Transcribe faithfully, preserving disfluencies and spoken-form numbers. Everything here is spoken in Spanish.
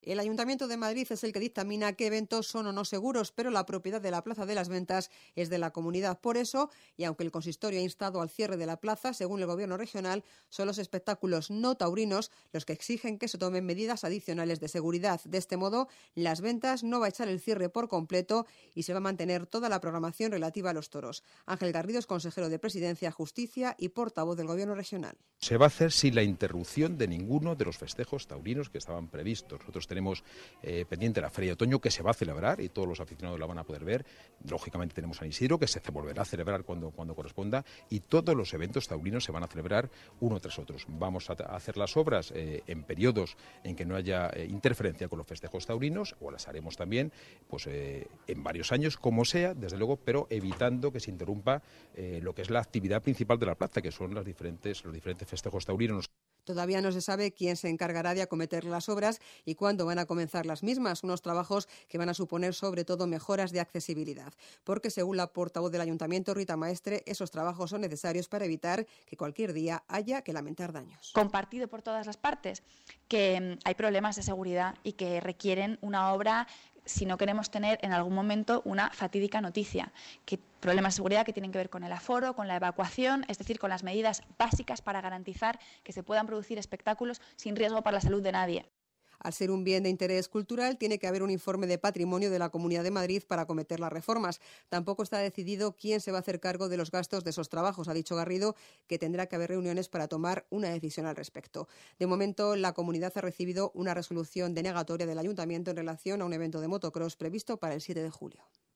El Ayuntamiento de Madrid es el que dictamina qué eventos son o no seguros, pero la propiedad de la Plaza de las Ventas es de la comunidad. Por eso, y aunque el consistorio ha instado al cierre de la plaza, según el Gobierno regional, son los espectáculos no taurinos los que exigen que se tomen medidas adicionales de seguridad. De este modo, Las Ventas no va a echar el cierre por completo y se va a mantener toda la programación relativa a los toros. Ángel Garrido es consejero de Presidencia, Justicia y portavoz del Gobierno regional. Se va a hacer sin la interrupción de ninguno de los festejos taurinos que estaban previstos. Nosotros tenemos eh, pendiente la Feria de Otoño, que se va a celebrar y todos los aficionados la van a poder ver. Lógicamente tenemos San Isidro, que se volverá a celebrar cuando, cuando corresponda, y todos los eventos taurinos se van a celebrar uno tras otros. Vamos a, a hacer las obras eh, en periodos en que no haya eh, interferencia con los festejos taurinos, o las haremos también pues eh, en varios años, como sea, desde luego, pero evitando que se interrumpa eh, lo que es la actividad principal de la plaza, que son las diferentes, los diferentes festejos taurinos. Todavía no se sabe quién se encargará de acometer las obras y cuándo van a comenzar las mismas, unos trabajos que van a suponer sobre todo mejoras de accesibilidad, porque según la portavoz del Ayuntamiento, Rita Maestre, esos trabajos son necesarios para evitar que cualquier día haya que lamentar daños. Compartido por todas las partes que hay problemas de seguridad y que requieren una obra si no queremos tener en algún momento una fatídica noticia, que problemas de seguridad que tienen que ver con el aforo, con la evacuación, es decir, con las medidas básicas para garantizar que se puedan producir espectáculos sin riesgo para la salud de nadie. Al ser un bien de interés cultural, tiene que haber un informe de patrimonio de la Comunidad de Madrid para acometer las reformas. Tampoco está decidido quién se va a hacer cargo de los gastos de esos trabajos. Ha dicho Garrido que tendrá que haber reuniones para tomar una decisión al respecto. De momento, la comunidad ha recibido una resolución denegatoria del Ayuntamiento en relación a un evento de motocross previsto para el siete de julio.